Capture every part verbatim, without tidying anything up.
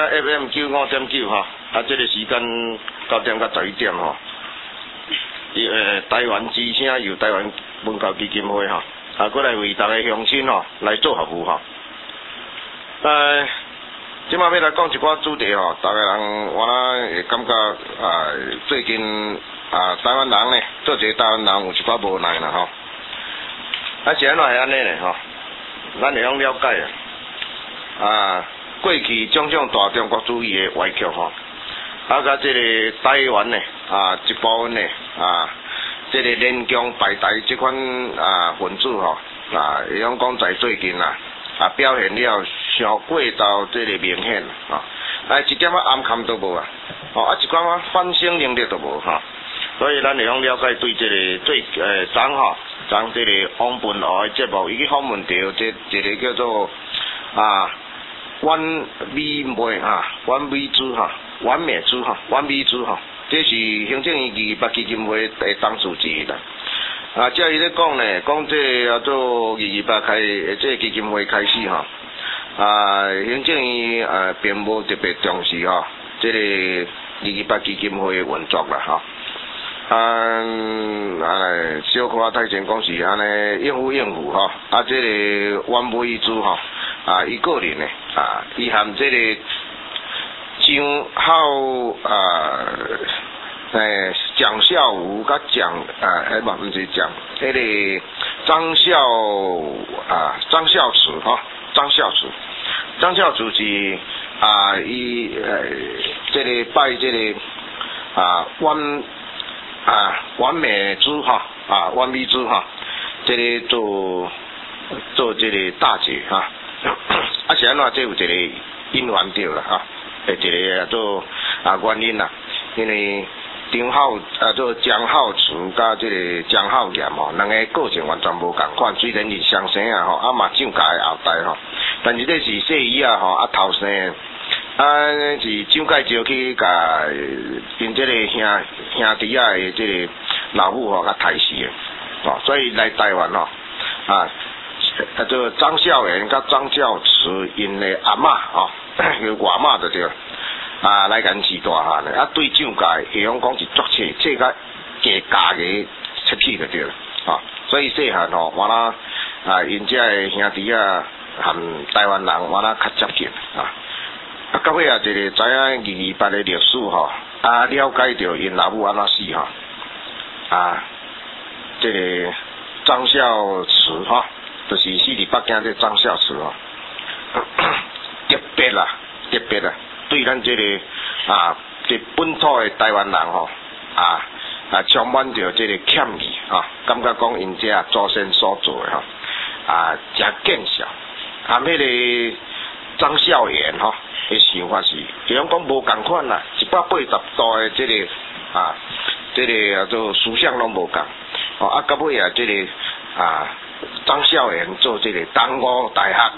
F M 九五点九哈，啊，这个时间九点到十一点哈。呃，台湾之声由台湾文教基金会哈，啊，过来为大家乡亲吼来做服务哈。呃，即马要来讲一寡主题吼，大家人我呢会感觉啊，最近啊，台湾人呢，做一个台湾人有一寡无奈啦吼。啊，是安怎会安尼呢吼？咱会用了解啊。啊，过去种种大中国主义的歪曲吼，啊，甲即个台湾呢啊一部分呢啊，即个联共排台即款啊分子吼啊，会用讲在最近啊啊表现了上过到即个明显啊，啊一点仔暗坎都无啊，哦啊一寡反省能力都无哈，所以咱会用了解对即个最诶昨吼昨即个王文华的节目，伊去访问到即一个叫做啊。完美妹哈，完美珠哈，完美珠哈，完美珠哈，这是行政院二二八基金会的董事之一啦。啊，即伊咧讲呢，讲这叫做二二八开，这基金会开始哈，啊，行政院呃并无特别重视哈，这个二二八基金会的运作啦哈。啊，啊，小可太前讲是安尼应付应付哈，啊，这个完美珠哈。啊，伊个人呢，啊，伊含这个张浩啊，诶，蒋孝武甲蒋啊，哎不，毋是蒋，迄个张孝啊，张孝慈哈，张孝慈，张孝慈是啊，伊诶，这个拜这个啊，完啊，完美珠哈，啊，完美珠哈，这个做做这个大姐哈。啊是安怎？这有一个因缘着啦哈，诶一个叫做啊原因啦，因为张浩啊做江浩慈甲这个江浩炎吼，两个个性完全无共款，虽然是相生啊吼，啊嘛蒋家的后代吼，但是这是细姨啊吼啊头生，啊是蒋介石去甲因这个兄兄弟啊的这个老母吼甲杀死的，哦，所以来台湾吼啊。啊，做张孝炎甲张孝慈因的阿嬷吼，叫外嬷就对，啊来干饲大汉的，啊对蒋介会用讲是作切，切甲加加个出去就对了，啊，所以细汉吼，我啦啊因遮的兄弟啊，含台湾人我啦较接近啊，啊到尾啊一个知影二二八的历史吼，啊了解到因老母安怎死吼，啊，这个张孝慈吼。就是死伫北京这张孝慈哦，特别啦，特别啦，对咱这个啊，这本土的台湾人吼、哦，啊啊充满着这个歉意啊，感觉讲因这祖先所做的吼、哦，啊真见笑，啊迄个张孝炎吼，的想法是，就讲讲无共款啦，一百八十度的这个啊，这个叫做思想拢无共，哦啊到尾啊这个啊。张孝炎做这个东吴大学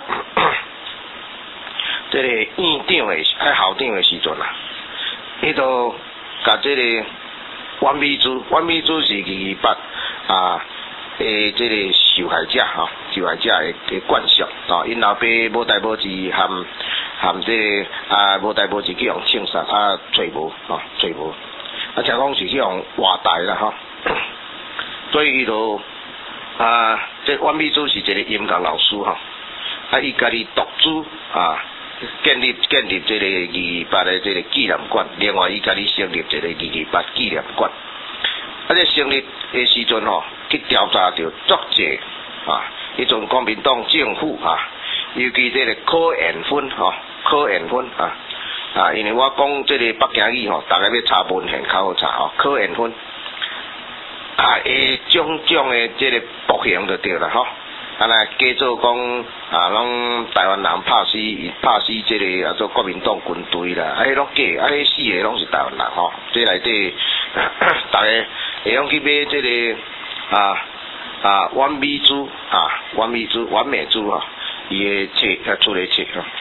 这个院长的还校长的时阵啦，伊都甲这个王美珠，王美珠是二二八啊诶，这个受害者哈，受害者的的冠上啊，因老爸无代无志含含这个啊无代无志去用枪杀啊，找无啊，找无啊，听讲是去用活台啦哈，所以伊都。啊，这王美珠是一个音乐老师哈，啊，伊家己独资啊，建立建立这个二二八的这个纪念馆，另外伊家己成立一个二二八纪念馆。啊，这成立的时阵吼，去调查到足济啊，迄阵国民党政府啊，尤其这个柯延芬吼，柯延芬啊啊，因为我讲这个北京语吼，大家要查文献较好查吼，柯延芬。啊，诶，种种的这个暴行就对了吼，啊来加做讲啊，拢台湾人拍死拍死这个啊做国民党军队啦，啊迄拢假，啊迄死的拢是台湾人吼，这内底大家会用去买这个啊啊完美珠啊完美珠完美珠吼，伊的册啊出来册吼。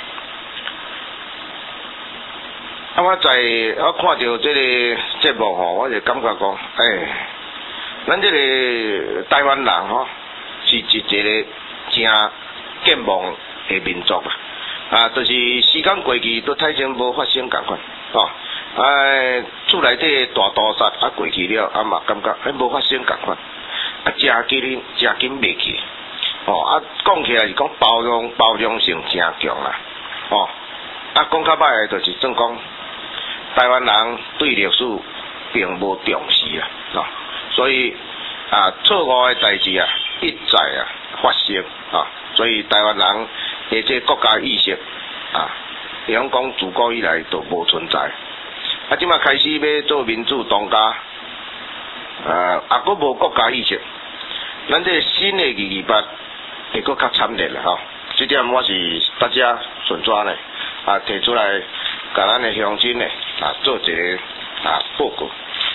啊，我在我看到这个节目吼，我就感觉讲，诶。咱这个台湾人吼、哦，是一个真健忘的民族啊！ 啊，就是时间过去都太前无发生共款，哦，哎，厝内底大屠杀啊过去了，啊嘛感觉还无发生共款，啊，真紧真紧袂去，哦，啊，讲起来是讲包容包容性真强啦，哦，啊，讲较歹诶，就是算讲台湾人对历史并无重视啦，哦，所以啊，错误诶代志啊一再啊发生啊，所以台湾人诶这国家意识啊，会晓讲自古以来都无存在，啊，即马开始要做民主当家，啊，啊，佫无国家意识，咱这新诶二二八会佫较惨烈啦吼，这点我是大家顺抓呢啊提出来，甲咱诶乡亲呢啊做一个啊报告。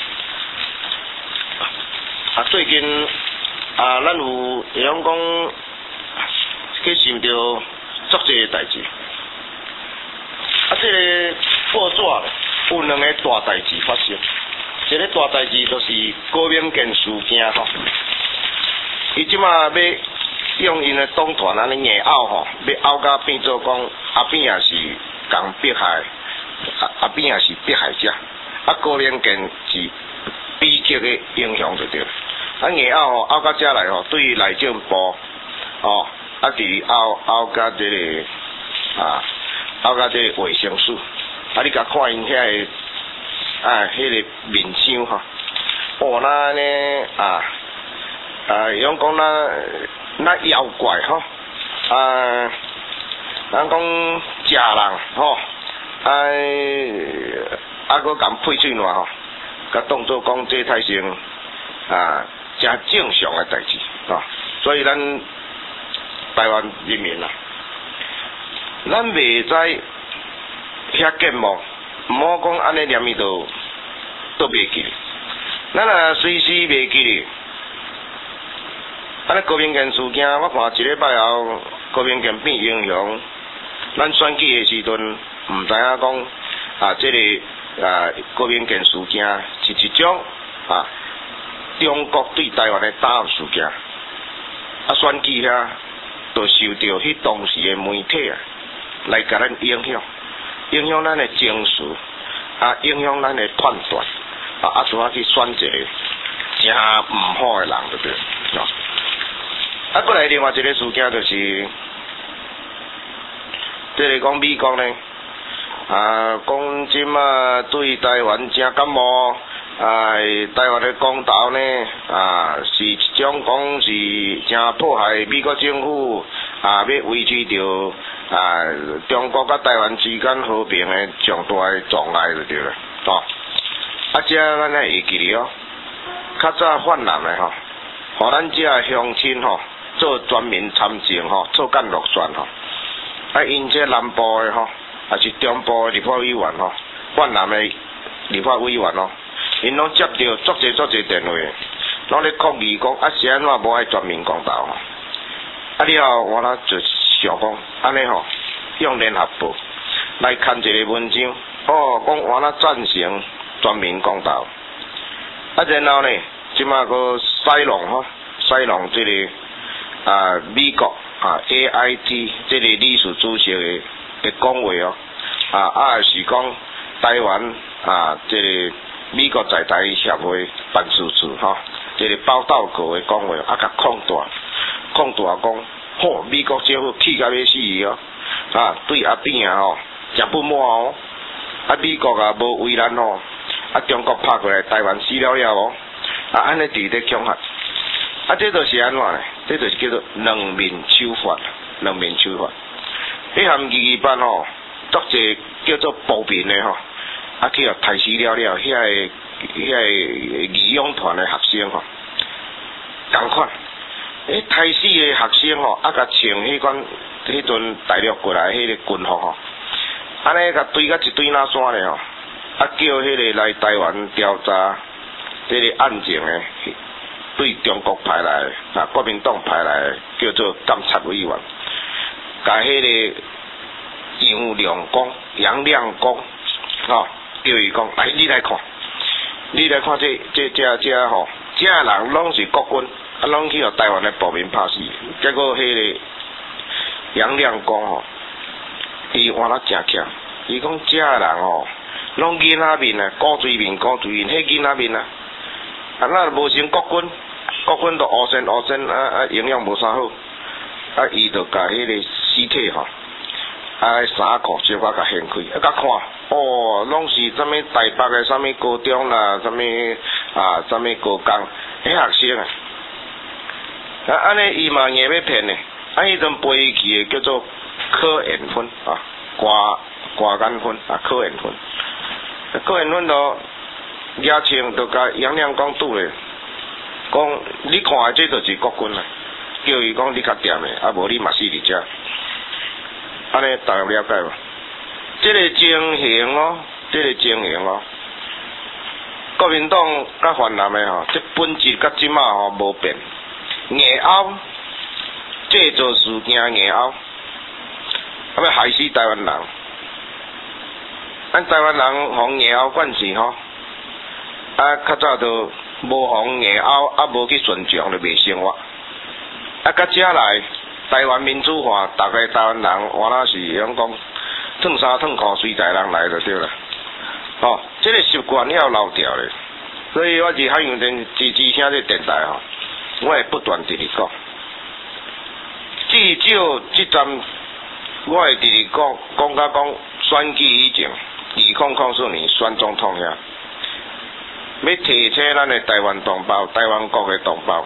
啊，最近啊，咱有会晓讲去想到足济代志。啊，这个报纸有两个大代志发生，一个大代志就是高明建事件吼，伊即马要用因的党团安尼硬拗吼，要拗甲变做讲阿扁也是共迫害，阿阿扁也是迫害者，啊高明建是悲剧的英雄就对了。啊硬拗吼拗到遮来吼，对于内政部哦，啊伫拗拗甲这个啊。拗到这卫生署，啊！你甲看因遐个啊，迄、那个面相吼，哦，那呢啊啊，用讲那那妖怪吼，啊，咱讲食人吼，啊，啊，佫共配水烂吼，甲当做讲这太成啊，真正常诶代志啊，所以咱台湾人民啊。咱袂使遐健忘，毋好讲安尼念伊都都袂记。咱若随时袂记，安尼高明建事件，我看一礼拜后高明建变英雄，咱选举诶时阵毋知影讲啊，这个啊高明建事件是一种啊中国对台湾诶打压事件，啊选举遐就受到迄当时诶媒体啊。来甲咱影响，影响咱的情绪，啊，影响咱的判断，啊，啊，怎啊去选一个真毋好的人，对不对？啊，啊，过来另外一个事件就是，即个讲美国呢，啊，讲即马对台湾真感冒，啊，台湾的公投呢，啊，是一种讲是真迫害美国政府，啊，要维持着。啊，中国甲台湾之间和平的重大的障碍就对了，哦。啊，遮咱来会记哩哦，较早泛蓝的吼，互咱遮乡亲吼做全民参政吼，做干落选吼。啊，因这南部的吼，也是中部的立法委员吼，泛蓝的立法委员吼，因拢接到足济足济电话，拢咧抗议讲啊，是安怎无爱全民公投吼。啊了，我啦就。想讲安尼吼，用联合报来看一个文章，哦，讲我那赞成全民公投，啊，然后呢，即马个西龙吼，西龙即个啊美国啊 A I T 即个理事主席的的讲话哦，啊啊是讲台湾啊即个美国在台协会办事处吼，即个报道稿的讲话啊，甲扩大扩大讲。吼，美国政府气甲要死去哦，啊，对阿扁啊吼，真不满哦，啊，美国啊无为难哦，啊，中国拍过来台湾死了了哦，啊，安尼伫咧恐吓，啊，这就是安怎呢？这就是叫做两面手法，两面手法。迄项二二八吼，足济叫做暴民的吼，啊，去互杀死了了，遐个遐个义勇团的学生吼，同款。诶，杀死的学生吼，啊，甲穿迄款迄阵大陆过来迄个军服吼，安尼甲堆甲一堆哪山咧吼，啊，叫迄个来台湾调查这个案件的，对中国派来的，啊，国民党派来的，叫做监察委员，甲迄个杨亮光、杨亮光，吼，叫伊讲，来，你来看，你来看这这这这吼，这人拢是国军。啊，拢去互台湾的暴民拍死，结果迄个杨亮光吼， 伊换了真巧，伊讲遮人哦，拢囡仔面啊，古锥面古锥面，迄囡仔面啊，啊那无成国军，国军都乌身乌身啊啊，营养无啥好，啊伊就甲迄个尸体吼，啊衫裤小可甲掀开，啊甲看，哦，拢是啥物台北的啥物高中啦，啥物啊啥物高工，迄学生啊，啊安尼伊嘛硬要骗呢，啊迄阵飞去的叫做科研分啊，挂挂眼分啊，科研分，科研分咯，亚青就甲杨亮讲拄咧，讲你看的这就是国军啊，叫伊讲你较掂的，啊无你嘛死伫遮，安尼大家了解无？这个情形哦，这个情形哦，国民党甲泛蓝的吼，这本质甲即马吼无变，硬凹，制造事件硬凹。啊！要害死台湾人，咱台湾人互硬凹惯势吼，啊，较早都无互硬凹，啊，无去顺从就袂生活。啊，到遮来台湾民主化，逐个台湾人原来是用讲脱衫脱裤随在人来就对了。哦，这个习惯要留掉咧，所以我是海洋电支持听这电台吼，我会不断地讲，至少即站。我会直直讲，讲甲讲选举以前，二零零四年选总统遐，要提醒咱的台湾同胞、台湾国的同胞，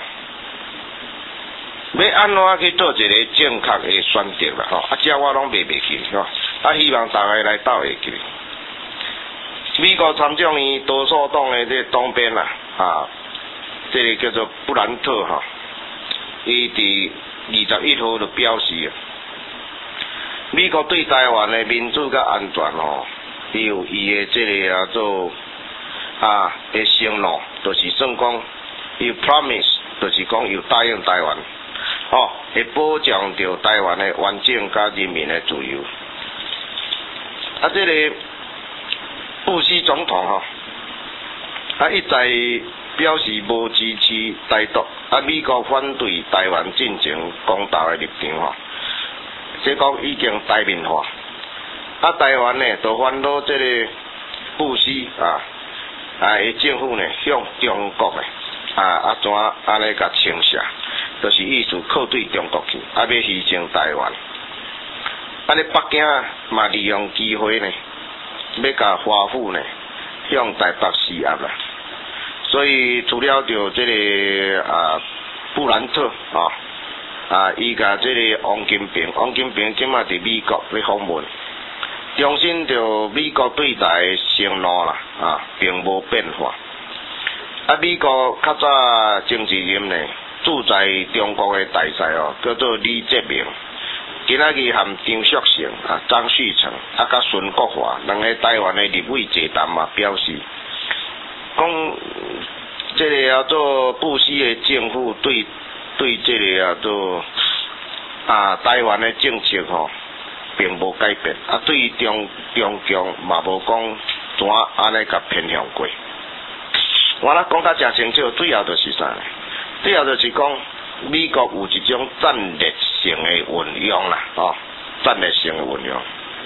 要安怎去做一个正确的选择啦？吼，啊，这我拢袂袂去，吼，啊，希望大家来斗会去。美国参众议多数党的这东边啦，啊，这个叫做布兰特哈，伊伫二十一号就表示啊。美国对台湾的民主甲安全吼，伊有伊的这个啊做啊的承诺，就是算讲有 promise， 就是讲有答应台湾，哦，会保障着台湾的完整甲人民的自由。啊，这个布希总统吼，啊一再表示无支持台独，啊美国反对台湾进行公投的立场吼。即讲已经台面化，啊，台湾呢，就烦恼即个布希啊，啊，伊政府呢向中国呢啊啊怎安尼甲倾斜，就是意思靠对中国去，啊，要牺牲台湾。啊，咧北京嘛利用机会呢，要甲华府呢向台北施压啦。所以除了着即个啊布兰特啊。啊！伊甲即个王金平，王金平即马伫美国咧访问，重申着美国对台承诺啦，啊，并无变化。啊，美国较早政治人呢，驻在中国的大使哦，叫做李泽明，今仔日含张淑成啊、张旭成啊、甲孙国华两个台湾的立委座谈嘛，表示讲即个叫做布希的政府对。对这个啊，做啊台湾的政策吼，并无改变。啊，对于中中共嘛无讲怎安尼甲偏向过。我咧讲甲诚清楚，最后就是啥？最后就是讲美国有一种战略性的运用啦，哦，战略性的运用。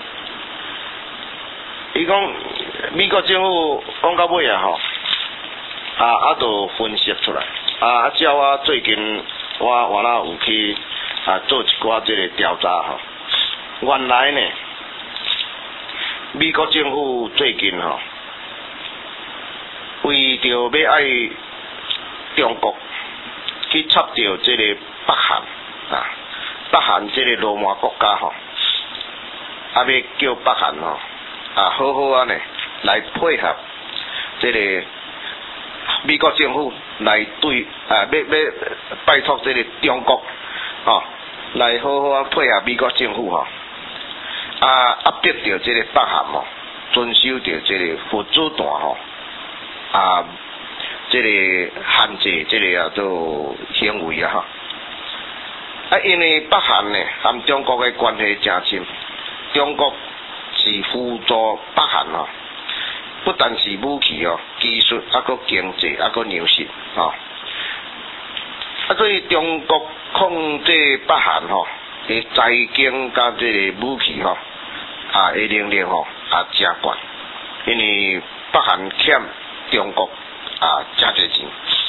伊讲美国政府讲到尾啊吼，啊啊都分析出来。啊，照我最近。我我那有去啊做一寡这个调查吼，原来呢，美国政府最近吼，为着要爱中国去插掉这个北韩啊，北韩这个罗马国家吼，啊要叫北韩吼啊好好啊呢来配合这个。美国政府来对啊，要要拜托这个中国哦，来好好啊配合美国政府吼，啊压迫着这个北韩吼，遵守着这个核子弹吼，啊，这个限制这个啊做行为啊哈，啊因为北韩呢和中国的关系真亲，中国是辅助北韩吼。不但是武器哦，技术啊，个经济啊，个粮食哦，啊，所以中国控制北韩吼，的财经甲这个武器吼， 啊，的能力吼啊真悬，因为北韩欠中国啊真侪钱。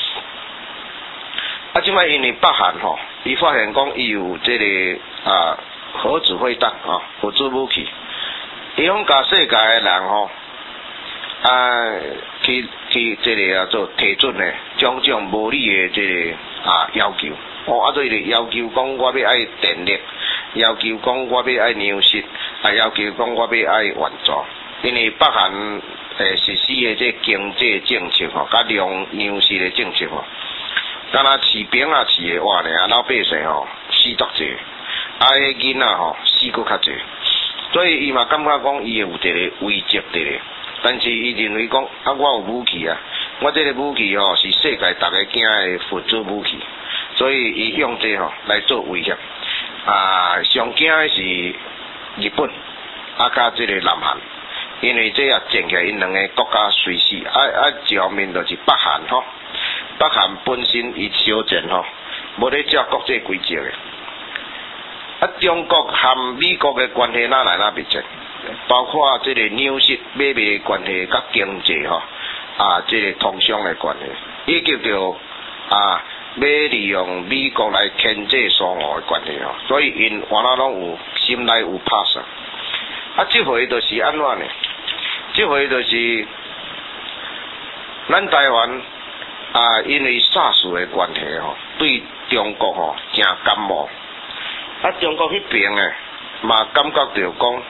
啊，即摆因为北韩吼，伊发现讲伊有即、这个啊核子飞弹啊，核子武器，伊讲甲世界的人吼啊去去即个啊做提出呢种种无理的即、这个啊要求。哦，啊，所以就要求讲我要爱电力，要求讲我要爱粮食，啊，要求讲我要爱援助，因为北韩诶实施的这经济政策吼，甲粮粮食的政策吼，敢若饲饼啊饲的话呢，啊老百姓吼死足济，啊，迄囡仔吼死佫较济，所以伊嘛感觉讲伊有一个危机伫咧，但是伊认为讲啊，我有武器啊，我这个武器吼是世界逐个惊的核子武器。所以伊用这吼来做威胁，啊，上惊的是日本，啊加这个南韩，因为这也战起来，因两个国家随时，啊啊一方面就是北韩吼，北韩本身伊小战吼，无咧照国际规则的，啊中国和美国的关系哪来哪密切，包括这个粮食买卖的关系，甲经济吼，啊这个通商的关系，以及着啊。要利用美国来牵制苏俄的关系哦，所以因原来拢有心内有拍算。啊，这回就是安怎呢？这回就是咱台湾啊，因为 SARS 的关系吼，对中国吼真感冒。啊，中国迄边呢嘛感觉到讲，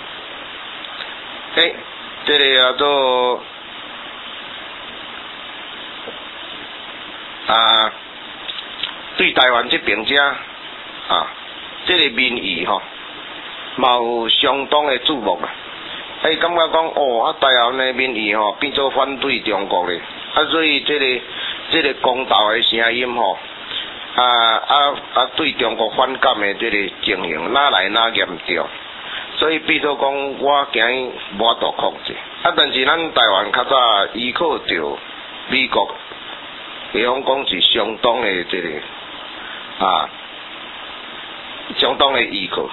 诶，这个叫做啊。对台湾这边遮啊，这个民意吼，嘛有相当的注目啊。哎，感觉讲哦，啊台湾的民意吼变做反对中国咧，啊所以这个这个公道的声音吼，啊啊啊对中国反感的这个情形哪来哪严重，所以变做讲我惊无法度控制。啊，但是咱台湾较早依靠着美国，比方讲是相当的这个。啊，相当的依靠。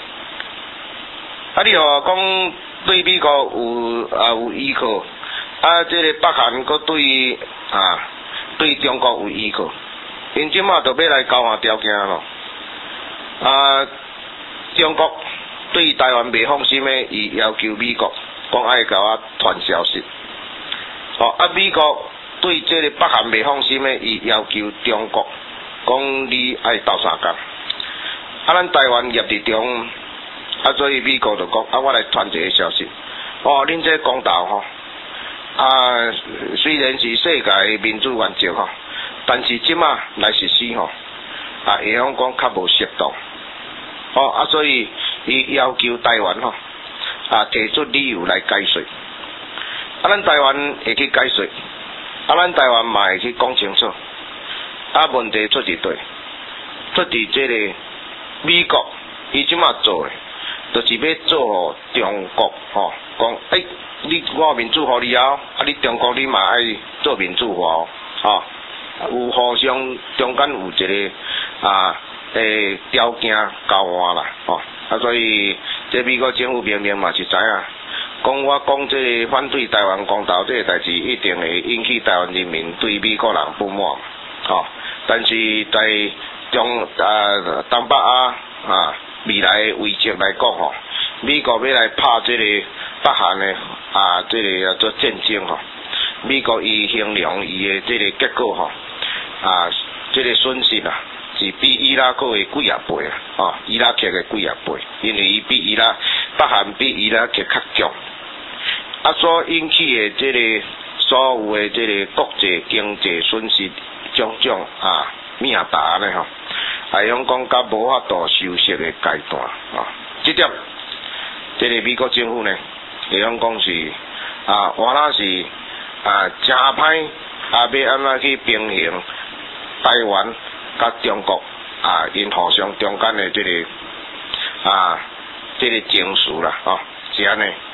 啊，你话讲对美国有啊有依靠，啊，这个北韩佫对啊对中国有依靠，因即马就要来交换条件咯。啊，中国对台湾袂放心的，伊要求美国讲爱甲我传消息。哦，啊，美国对这个北韩袂放心的，伊要求中国。讲你爱斗相共，啊，咱台湾业伫中，啊，所以美国就讲，啊，我来传一个消息，哦，恁这公道吼，啊，虽然是世界民主原则吼，但是即马来实施吼，啊，会晓讲较无适当，哦，啊，所以伊要求台湾吼，啊，提出理由来解说，啊，咱台湾会去解说，啊，咱台湾嘛会去讲清楚。啊，问题出伫对，出伫这个美国，伊即马做诶，就是要做互中国吼，讲、哦、诶、欸，你我民主化以后，啊，你中国你嘛爱做民主化哦，吼、哦，有互相中间有一个啊诶条件交换啦，吼、哦，啊，所以这美国政府明明嘛是知影，讲我讲这个反对台湾公投这个代志，一定会引起台湾人民对美国人不满，吼、哦。但是在中啊东北亚啊未来的危机来讲吼，美国要来拍这个北韩的啊这个叫做战争吼，美国伊衡量伊的这个结果吼啊这个损失啊是比伊拉克的几啊倍啊，哦伊拉克的几啊倍，因为伊比伊拉北韩比伊拉克较强，啊所引起的这个所有的这个国际经济损失。种种啊命大咧吼，还用讲甲无法度收拾的阶段啊，这点，这个美国政府呢，会用讲是啊，原来是啊真歹啊，要安怎去平衡台湾甲中国啊，因互相中间的这个啊这个情绪啦，哦，是安尼。